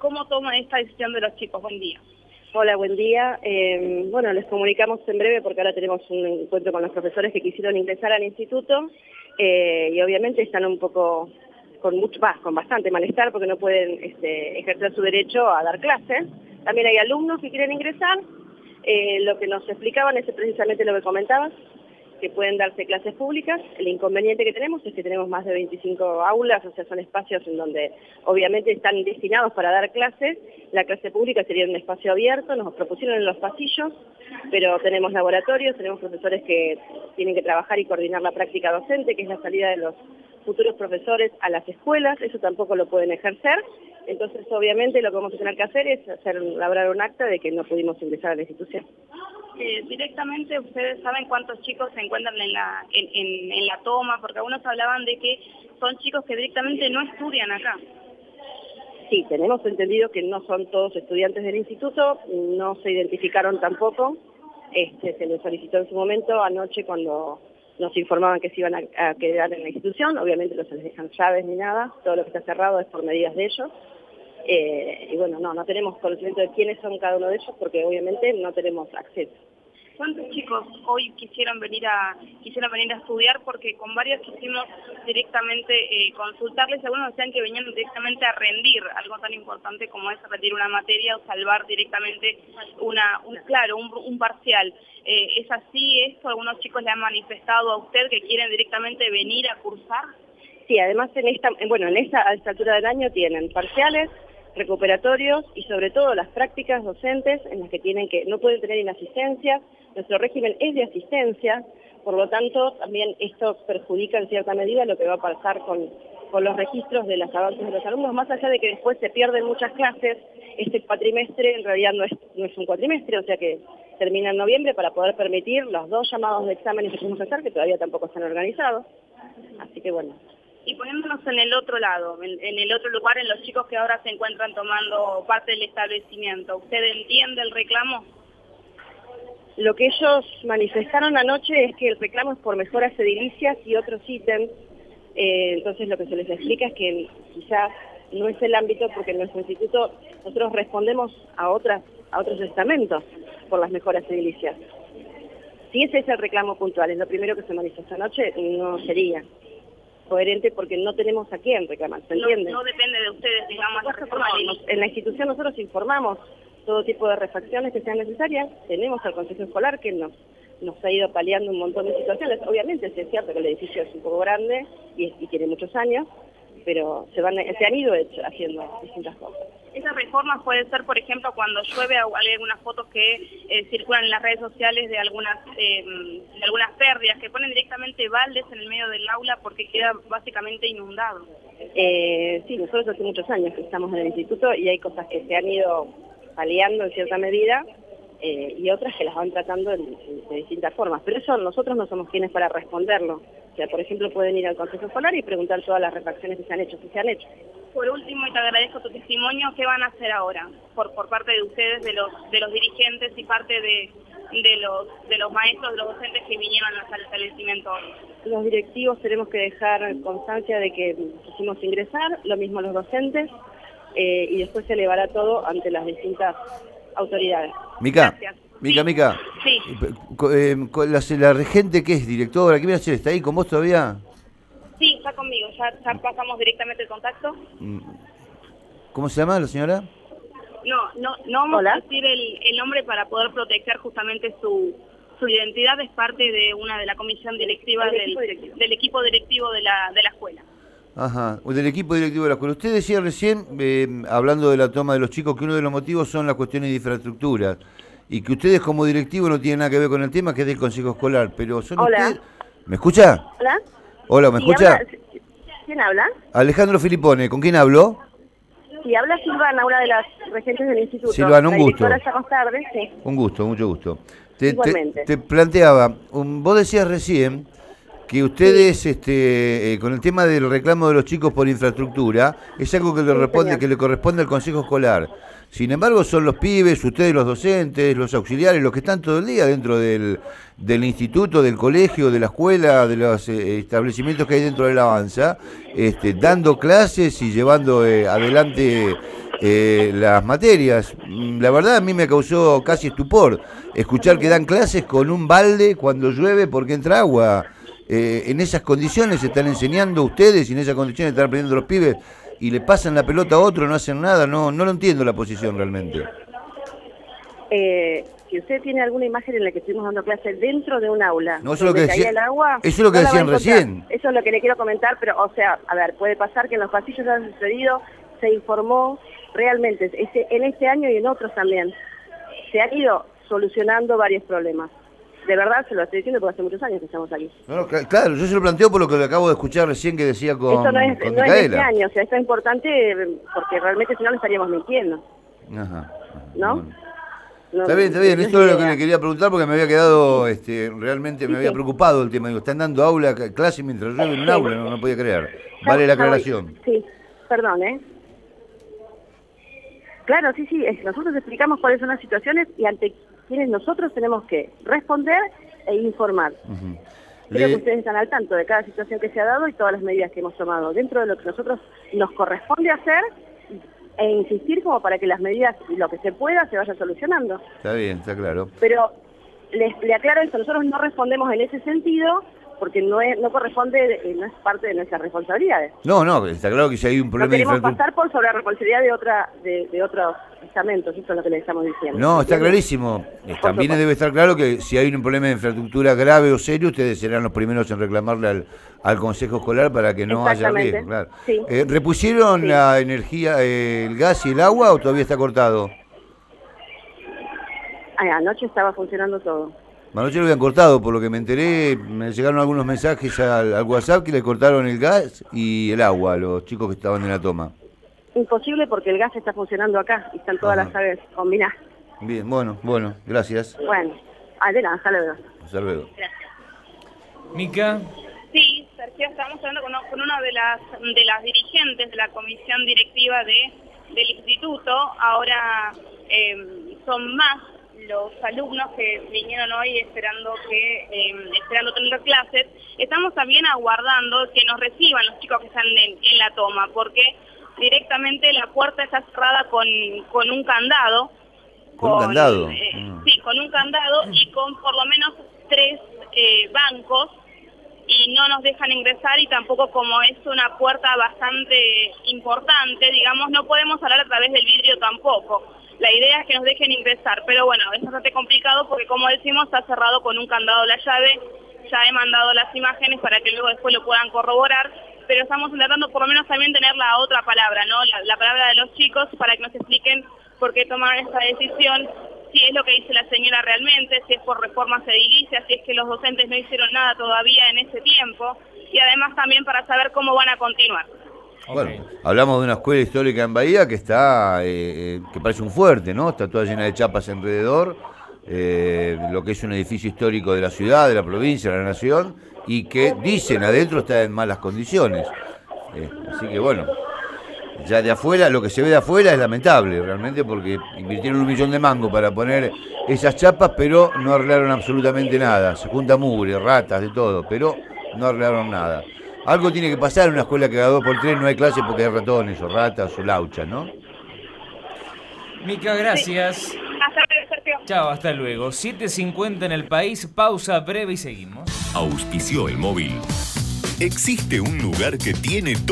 ¿cómo toman esta decisión de los chicos? Buen día. Hola, buen día. Bueno, les comunicamos en breve porque ahora tenemos un encuentro con los profesores que quisieron ingresar al instituto y obviamente están un poco con bastante malestar porque no pueden ejercer su derecho a dar clases. También hay alumnos que quieren ingresar. Lo que nos explicaban es precisamente lo que comentabas, que pueden darse clases públicas. El inconveniente que tenemos es que tenemos más de 25 aulas, o sea, son espacios en donde obviamente están destinados para dar clases. La clase pública sería un espacio abierto, nos propusieron en los pasillos, pero tenemos laboratorios, tenemos profesores que tienen que trabajar y coordinar la práctica docente, que es la salida de los futuros profesores a las escuelas, eso tampoco lo pueden ejercer. Entonces, obviamente, lo que vamos a tener que hacer es elaborar un acta de que no pudimos ingresar a la institución. Directamente, ¿ustedes saben cuántos chicos se encuentran en la toma? Porque algunos hablaban de que son chicos que directamente no estudian acá. Sí, tenemos entendido que no son todos estudiantes del instituto, no se identificaron tampoco. Se les solicitó en su momento anoche cuando nos informaban que se iban a quedar en la institución. Obviamente no se les dejan llaves ni nada, todo lo que está cerrado es por medidas de ellos. Y bueno, no tenemos conocimiento de quiénes son cada uno de ellos porque obviamente no tenemos acceso. ¿Cuántos chicos hoy quisieron venir a estudiar? Porque con varios quisimos directamente consultarles, algunos decían que venían directamente a rendir algo tan importante como es rendir una materia o salvar directamente un parcial. ¿Es así esto? ¿Algunos chicos le han manifestado a usted que quieren directamente venir a cursar? Sí, además a esta altura del año tienen parciales, recuperatorios y sobre todo las prácticas docentes en las que no pueden tener inasistencia. Nuestro régimen es de asistencia, por lo tanto también esto perjudica en cierta medida lo que va a pasar con los registros de los avances de los alumnos, más allá de que después se pierden muchas clases. Este cuatrimestre en realidad no es un cuatrimestre, o sea que termina en noviembre para poder permitir los 2 llamados de exámenes que tenemos que hacer, que todavía tampoco están organizados. Así que bueno. Y poniéndonos en el otro lado, en el otro lugar, en los chicos que ahora se encuentran tomando parte del establecimiento, ¿usted entiende el reclamo? Lo que ellos manifestaron anoche es que el reclamo es por mejoras edilicias y otros ítems. Entonces lo que se les explica es que quizás no es el ámbito porque en nuestro instituto nosotros respondemos a otros estamentos por las mejoras edilicias. Si ese es el reclamo puntual, es lo primero que se manifestó anoche, no sería coherente porque no tenemos a quién reclamar, ¿se entiende? No depende de ustedes, digamos, la reforma. En la institución nosotros informamos todo tipo de refacciones que sean necesarias, tenemos al Consejo Escolar que nos ha ido paliando un montón de situaciones. Obviamente sí es cierto que el edificio es un poco grande y tiene muchos años, pero se han ido haciendo distintas cosas. Esas reformas puede ser, por ejemplo, cuando llueve, hay algunas fotos que circulan en las redes sociales de algunas pérdidas, que ponen directamente baldes en el medio del aula porque queda básicamente inundado. Sí, nosotros hace muchos años que estamos en el instituto y hay cosas que se han ido paliando en cierta medida y otras que las van tratando de distintas formas. Pero eso nosotros no somos quienes para responderlo. O sea, por ejemplo, pueden ir al Consejo Escolar y preguntar todas las refacciones que se han hecho, si se han hecho. Por último, y te agradezco tu testimonio, ¿qué van a hacer ahora por parte de ustedes, de los dirigentes y parte de los maestros, de los docentes que vinieron al establecimiento hoy? Los directivos tenemos que dejar constancia de que quisimos ingresar, lo mismo los docentes, y después se elevará todo ante las distintas autoridades. Mica, Sí. ¿La regente qué es? ¿Directora? ¿Qué viene a hacer? ¿Está ahí con vos todavía? Sí, está conmigo, ya pasamos directamente el contacto. ¿Cómo se llama la señora? No vamos a decir el nombre para poder proteger justamente su identidad. Es parte de la comisión directiva del equipo directivo de la escuela. Ajá, del equipo directivo de la escuela. Usted decía recién, hablando de la toma de los chicos, que uno de los motivos son las cuestiones de infraestructura y que ustedes como directivo no tienen nada que ver con el tema, que es del Consejo Escolar, pero son ustedes... ¿Me escucha? Hola. Hola, ¿me escucha? ¿Quién habla? Alejandro Filipone, ¿con quién hablo? Sí, habla Silvana, una de las regentes del instituto. Silvana, un gusto. Ya más tarde, sí. Un gusto, mucho gusto. Igualmente. Te planteaba, vos decías recién que ustedes, con el tema del reclamo de los chicos por infraestructura, es algo que le corresponde al Consejo Escolar. Sin embargo, son los pibes, ustedes los docentes, los auxiliares, los que están todo el día dentro del instituto, del colegio, de la escuela, de los establecimientos que hay dentro de la Avanza, dando clases y llevando adelante las materias. La verdad a mí me causó casi estupor escuchar que dan clases con un balde cuando llueve porque entra agua. En esas condiciones se están enseñando ustedes y en esas condiciones están aprendiendo los pibes y le pasan la pelota a otro, no hacen nada. No lo entiendo la posición realmente. Si usted tiene alguna imagen en la que estuvimos dando clases dentro de un aula, no, eso es lo que decía, el agua, eso es lo que decían recién. Eso es lo que le quiero comentar, pero o sea, a ver, puede pasar que en los pasillos haya sucedido, se informó realmente, en este año y en otros también, se han ido solucionando varios problemas. De verdad, se lo estoy diciendo porque hace muchos años que estamos aquí. No, claro, yo se lo planteo por lo que le acabo de escuchar recién que decía con Esto no es Micaela. de este año, o sea, esto es importante porque realmente si no le estaríamos mintiendo. Ajá. ¿No? Bueno. No, Está bien, esto es lo que le quería preguntar porque me había quedado, realmente me había preocupado el tema. Digo, están dando clase mientras llueve en un aula, no podía creer. Vale la aclaración. Sí, perdón, Claro, sí, nosotros explicamos cuáles son las situaciones y ante quienes nosotros tenemos que responder e informar. Creo que ustedes están al tanto de cada situación que se ha dado y todas las medidas que hemos tomado dentro de lo que nosotros nos corresponde hacer e insistir como para que las medidas y lo que se pueda se vaya solucionando. Está bien, está claro. Pero le aclaro esto, nosotros no respondemos en ese sentido porque no corresponde, no es parte de nuestras responsabilidades. No, está claro que si hay un problema de infraestructura... No queremos pasar por sobre la responsabilidad de otros estamentos, eso es lo que le estamos diciendo. No, está clarísimo. También debe estar claro que si hay un problema de infraestructura grave o serio, ustedes serán los primeros en reclamarle al Consejo Escolar para que no haya riesgo. Claro. Sí. ¿Repusieron la energía, el gas y el agua o todavía está cortado? Anoche estaba funcionando todo. Anoche lo habían cortado, por lo que me enteré, me llegaron algunos mensajes al WhatsApp que le cortaron el gas y el agua a los chicos que estaban en la toma. Imposible porque el gas está funcionando acá y están todas las llaves combinadas. Bien, bueno, gracias. Bueno, de nada, hasta luego. Hasta luego. Gracias. Mica. Sí, Sergio, estamos hablando con una de las dirigentes de la comisión directiva del instituto. Ahora son más los alumnos que vinieron hoy esperando tener clases. Estamos también aguardando que nos reciban los chicos que están en la toma, porque directamente la puerta está cerrada con un candado. ¿Con un candado? Sí, con un candado y con por lo menos 3 bancos, y no nos dejan ingresar, y tampoco, como es una puerta bastante importante, digamos, no podemos hablar a través del vidrio tampoco. La idea es que nos dejen ingresar, pero bueno, es bastante complicado porque, como decimos, está cerrado con un candado la llave. Ya he mandado las imágenes para que luego después lo puedan corroborar, pero estamos intentando por lo menos también tener la otra palabra, ¿no? La palabra de los chicos, para que nos expliquen por qué tomaron esta decisión, si es lo que dice la señora realmente, si es por reformas edilicias, si es que los docentes no hicieron nada todavía en ese tiempo, y además también para saber cómo van a continuar. Bueno, hablamos de una escuela histórica en Bahía que está, que parece un fuerte, ¿no? Está toda llena de chapas alrededor, lo que es un edificio histórico de la ciudad, de la provincia, de la nación, y que dicen adentro está en malas condiciones. Así que bueno, ya de afuera, lo que se ve de afuera es lamentable realmente, porque invirtieron 1 millón de mangos para poner esas chapas, pero no arreglaron absolutamente nada. Se junta mugre, ratas, de todo, pero no arreglaron nada. Algo tiene que pasar en una escuela que cada 2x3 no hay clase porque hay ratones o ratas o lauchas, ¿no? Mica, gracias. Sí. Hasta luego, Sergio. Chao, hasta luego. 7:50 en el país, pausa breve y seguimos. Auspició el móvil. Existe un lugar que tiene todo.